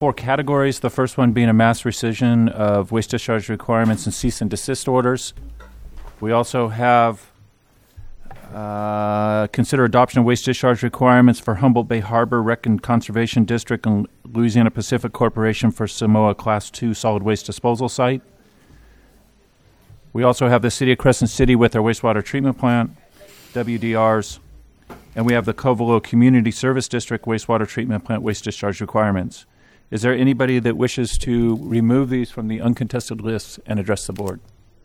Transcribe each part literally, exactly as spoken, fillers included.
four categories. The first one being a mass rescission of waste discharge requirements and cease and desist orders. We also have uh, consider adoption of waste discharge requirements for Humboldt Bay Harbor Rec and Conservation District and Louisiana Pacific Corporation for Samoa Class two solid waste disposal site. We also have the City of Crescent City with their wastewater treatment plant, W D Rs, and we have the Covelo Community Service District wastewater treatment plant waste discharge requirements. Is there anybody that wishes to remove these from the uncontested list and address the board?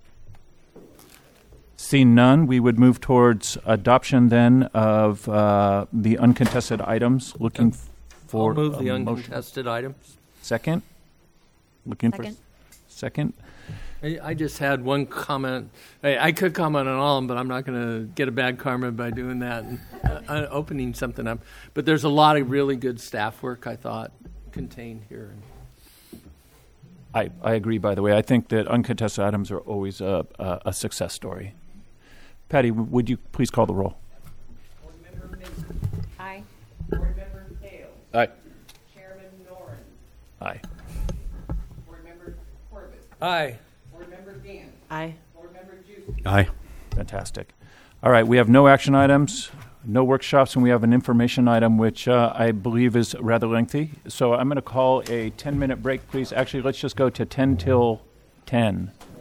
Seeing none, we would move towards adoption then of uh, the uncontested items. Looking f- for I'll move a the motion. uncontested items. Second. Looking Second. for second. I I just had one comment. I, I could comment on all of them, but I'm not going to get a bad karma by doing that and uh, opening something up. But there's a lot of really good staff work, I thought, contained here. I, I agree, by the way. I think that uncontested items are always a, a, a success story. Patty, w- would you please call the roll? Board Member Mason. Aye. Board Member Hale. Aye. Chairman Noren. Aye. Board Member Corbett. Aye. Board Member Gant. Aye. Board Member Juicy. Aye. Fantastic. All right, we have no action items, no workshops, and we have an information item, which uh, I believe is rather lengthy. So I'm going to call a ten-minute break, please. Actually, let's just go to ten till ten.